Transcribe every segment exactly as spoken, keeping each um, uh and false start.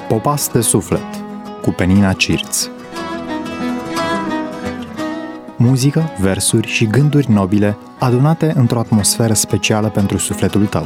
Popas de suflet cu Penina Cirț. Muzică, versuri și gânduri nobile adunate într-o atmosferă specială pentru sufletul tău.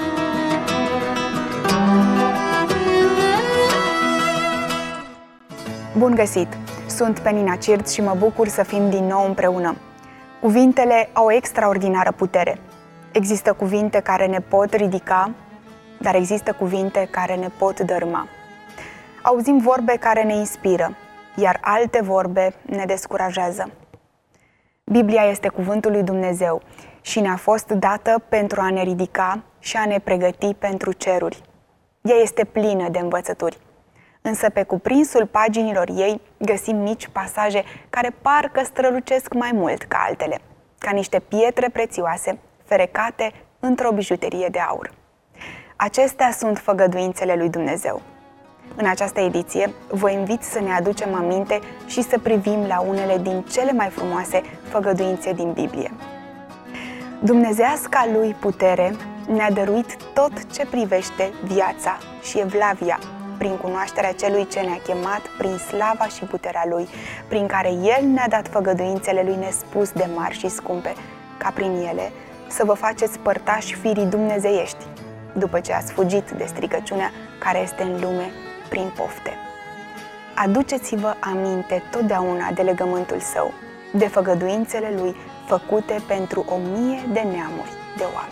Bun găsit! Sunt Penina Cirț și mă bucur să fim din nou împreună. Cuvintele au o extraordinară putere. Există cuvinte care ne pot ridica, dar există cuvinte care ne pot dărâma. Auzim vorbe care ne inspiră, iar alte vorbe ne descurajează. Biblia este cuvântul lui Dumnezeu și ne-a fost dată pentru a ne ridica și a ne pregăti pentru ceruri. Ea este plină de învățături. Însă pe cuprinsul paginilor ei găsim mici pasaje care parcă strălucesc mai mult ca altele, ca niște pietre prețioase ferecate într-o bijuterie de aur. Acestea sunt făgăduințele lui Dumnezeu. În această ediție vă invit să ne aducem aminte și să privim la unele din cele mai frumoase făgăduințe din Biblie. Dumnezeasca lui putere ne-a dăruit tot ce privește viața și evlavia, prin cunoașterea celui ce ne-a chemat prin slava și puterea lui, prin care el ne-a dat făgăduințele lui nespus de mari și scumpe, ca prin ele să vă faceți părtași firii dumnezeiești, după ce ați fugit de stricăciunea care este în lume prin pofte. Aduceți-vă aminte totdeauna de legământul său, de făgăduințele lui făcute pentru o mie de neamuri de oameni.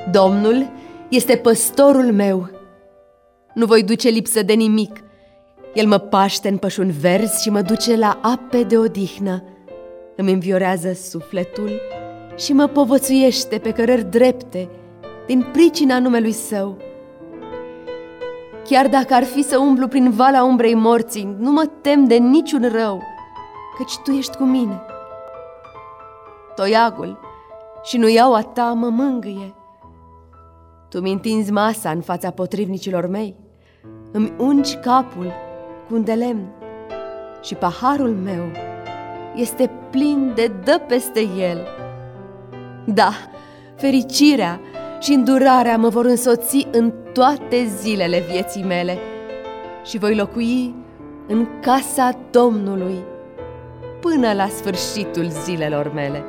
Domnul este păstorul meu. Nu voi duce lipsă de nimic. El mă paște în pășuni verzi și mă duce la ape de odihnă. Îmi înviorează sufletul și mă povățuiește pe cărări drepte din pricina numelui său. Chiar dacă ar fi să umblu prin valea umbrei morții, nu mă tem de niciun rău, căci Tu ești cu mine. Toiagul și nuiaua Ta mă mângâie. Tu mi întinzi masa în fața potrivnicilor mei, îmi ungi capul cu un de lemn și paharul meu este plin de dă peste el. Da, fericirea și îndurarea mă vor însoți în toate zilele vieții mele și voi locui în casa Domnului până la sfârșitul zilelor mele.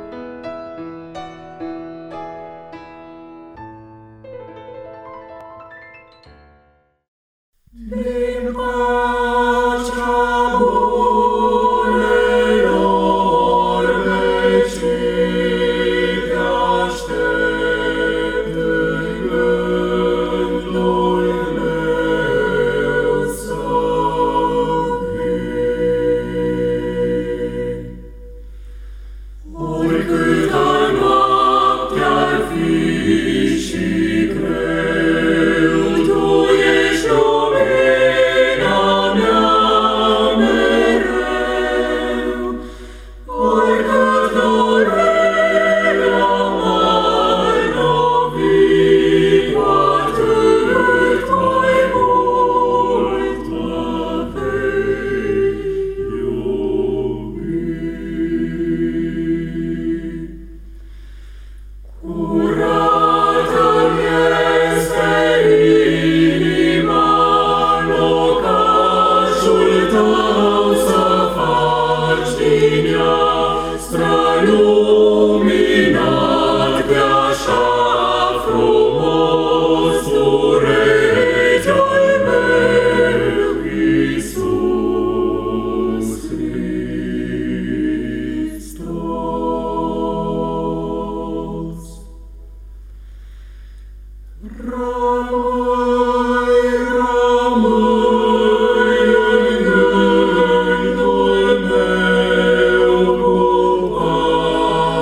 Din pacea bunelor vecii te aștept în gândul meu să vii. Oricâta noapte ar fi și greu, Tu ești lumina mea mereu. Oricât durerea m-ar lovi, cu atât mai mult mă vei iubi. Curată-mi este inima, locașul Tău să faci din ea, străluminat de așa frumos urechi al meu, Iisus Hristos. Rămâi, rămâi în gândul meu cu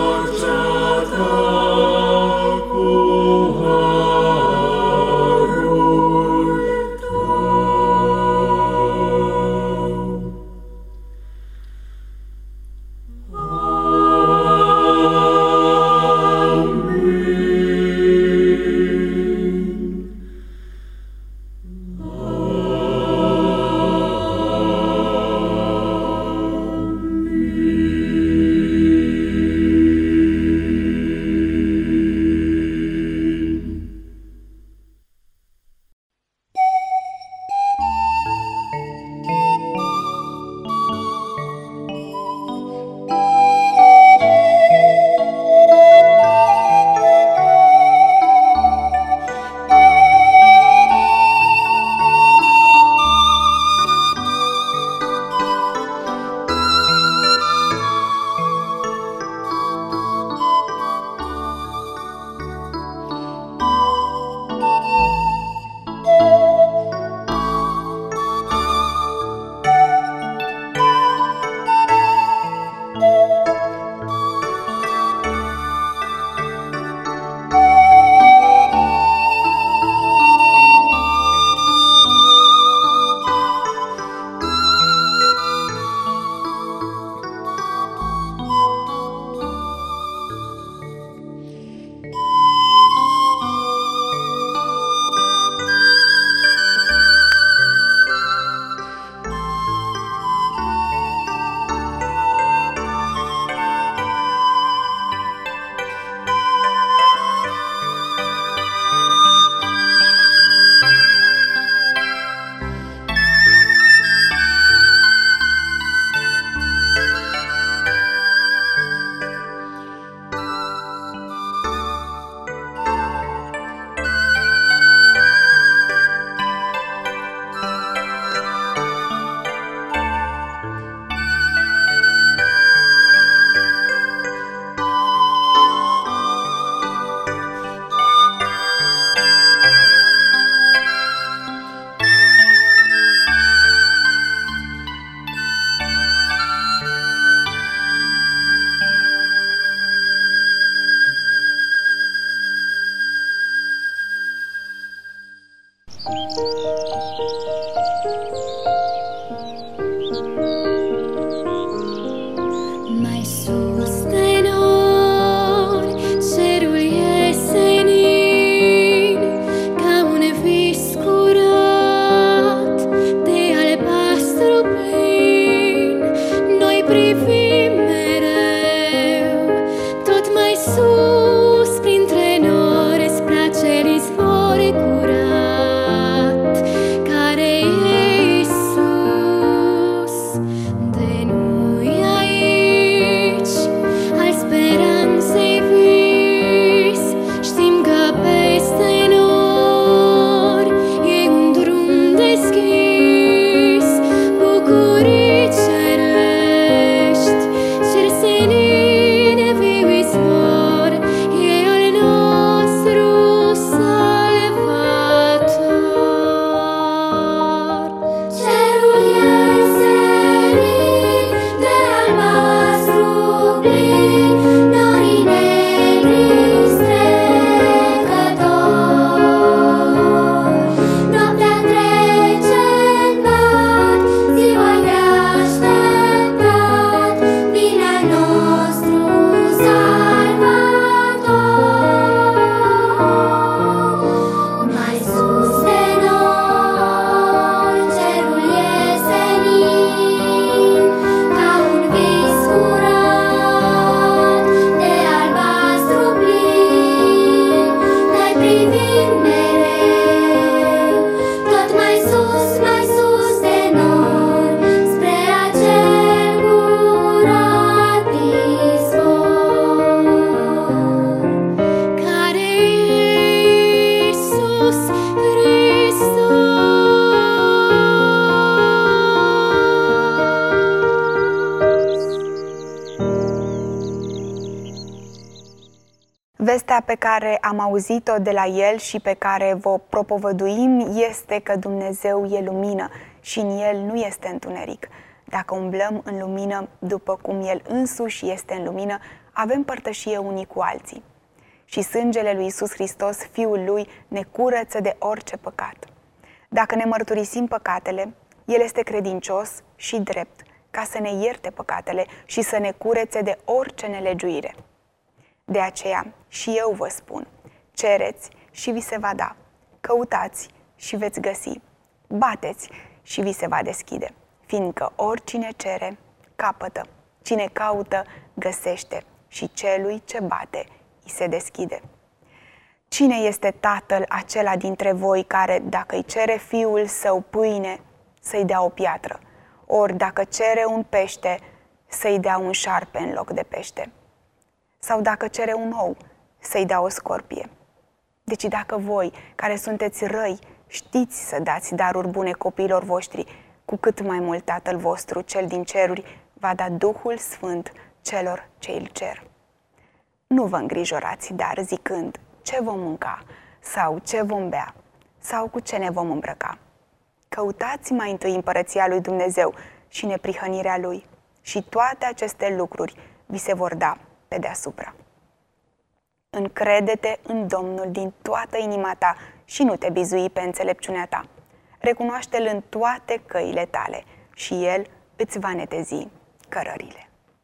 Vestea pe care am auzit-o de la El și pe care vă propovăduim este că Dumnezeu e lumină și în El nu este întuneric. Dacă umblăm în lumină, după cum El însuși este în lumină, avem părtășie unii cu alții. Și sângele lui Iisus Hristos, Fiul Lui, ne curăță de orice păcat. Dacă ne mărturisim păcatele, El este credincios și drept, ca să ne ierte păcatele și să ne curețe de orice nelegiuire. De aceea și eu vă spun, cereți și vi se va da, căutați și veți găsi, bateți și vi se va deschide, fiindcă oricine cere, capătă, cine caută, găsește și celui ce bate, îi se deschide. Cine este tatăl acela dintre voi care, dacă îi cere fiul său pâine, să-i dea o piatră, ori dacă cere un pește, să-i dea un șarpe în loc de pește? Sau dacă cere un ou, să-i dea o scorpie? Deci dacă voi, care sunteți răi, știți să dați daruri bune copiilor voștri, cu cât mai mult Tatăl vostru, cel din ceruri, va da Duhul Sfânt celor ce îl cer. Nu vă îngrijorați, dar zicând, ce vom mânca, sau ce vom bea, sau cu ce ne vom îmbrăca. Căutați mai întâi împărăția lui Dumnezeu și neprihănirea Lui, și toate aceste lucruri vi se vor da pe deasupra. Încrede-te în Domnul din toată inima ta și nu te bizui pe înțelepciunea ta. Recunoaște-L în toate căile tale și El îți va netezi cărările.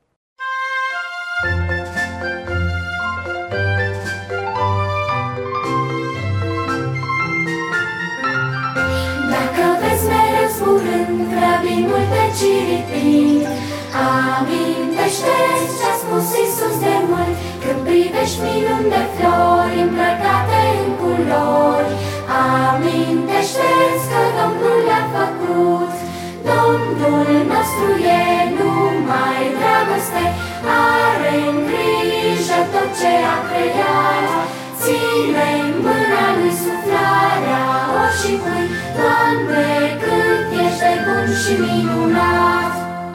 Dacă vezi mereu zburând, grăbind multe ciripind, amintește-ți ce-a spus Iisus de mult, când privești minuni de flori îmbrăcate în culori. Amintește-ți că Domnul le-a făcut, Domnul nostru e numai dragoste, are în grijă tot ce a creat. Ține în mâna Lui suflarea oricui, Doamne, cât ești de bun și minunat.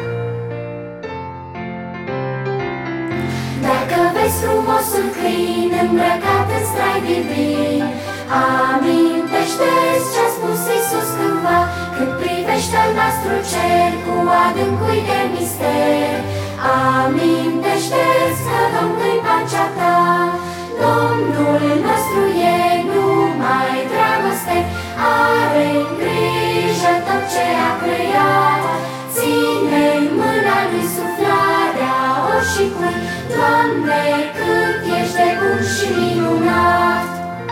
Dacă vezi frumosul câine îmbrăcat în strai divin, amintește-ți ce-a spus Iisus cândva, când privești albastru cer cu adâncui de mister. Amintește-ți că Domnul-i pacea ta, Domnul nostru e numai dragoste, are în grijă tot ce a creat. Ține în mâna Lui suflarea oricui, Doamne, cât ești de bun și minunat.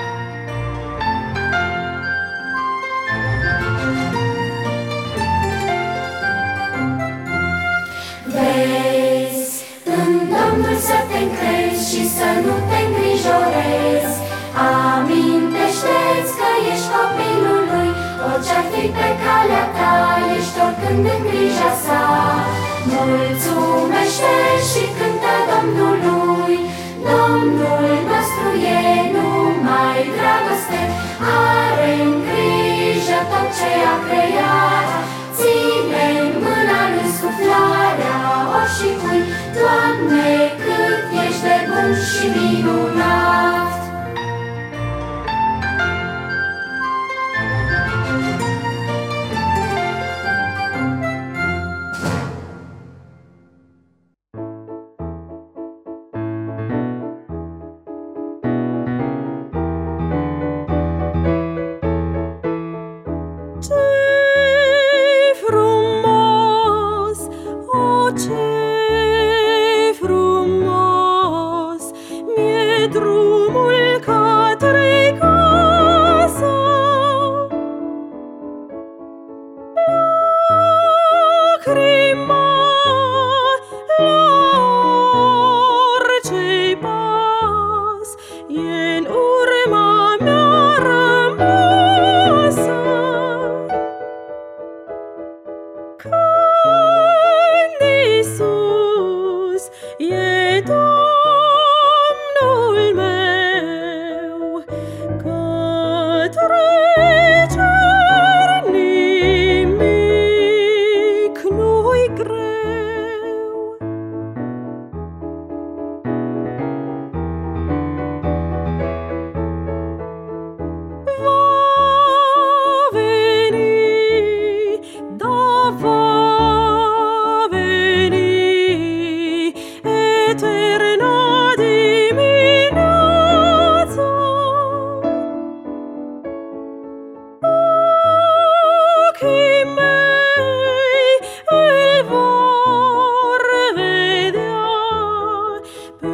Vezi în Domnul să te încrezi și să nu te îngrijorezi. Amintește-ți că ești copilul Lui, orice-ar fi pe calea ta, ești oricând în grija sa. Mulțumește și cântă Domnului, Domnul nostru e numai dragoste, are în grijă tot ce a creat. Ține în mâna Lui suflarea oricui, Doamne, cât ești de bun și minunat. Ce frumos mi-e drum.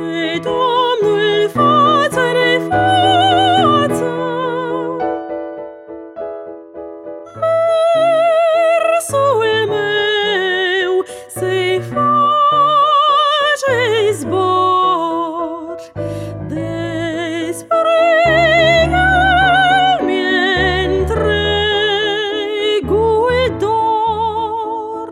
pe Domnul față de față. Mersul meu se face zbor, despre el mi-e întregul dor.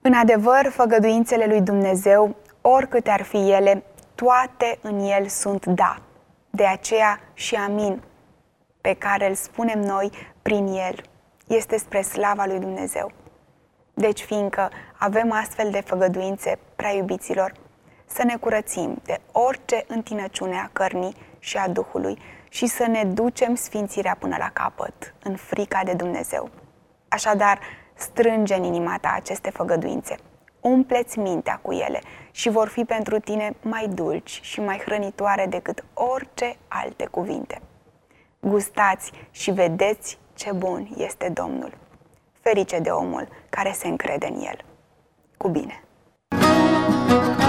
În adevăr, făgăduințele lui Dumnezeu, oricâte ar fi ele, toate în El sunt da. De aceea și amin, pe care îl spunem noi prin El, este spre slava lui Dumnezeu. Deci, fiindcă avem astfel de făgăduințe, prea iubiților, să ne curățim de orice întinăciune a cărnii și a Duhului și să ne ducem sfințirea până la capăt, în frica de Dumnezeu. Așadar, strânge în inima ta aceste făgăduințe, umple-ți mintea cu ele și vor fi pentru tine mai dulci și mai hrănitoare decât orice alte cuvinte. Gustați și vedeți ce bun este Domnul. Ferice de omul care se încrede în El. Cu bine!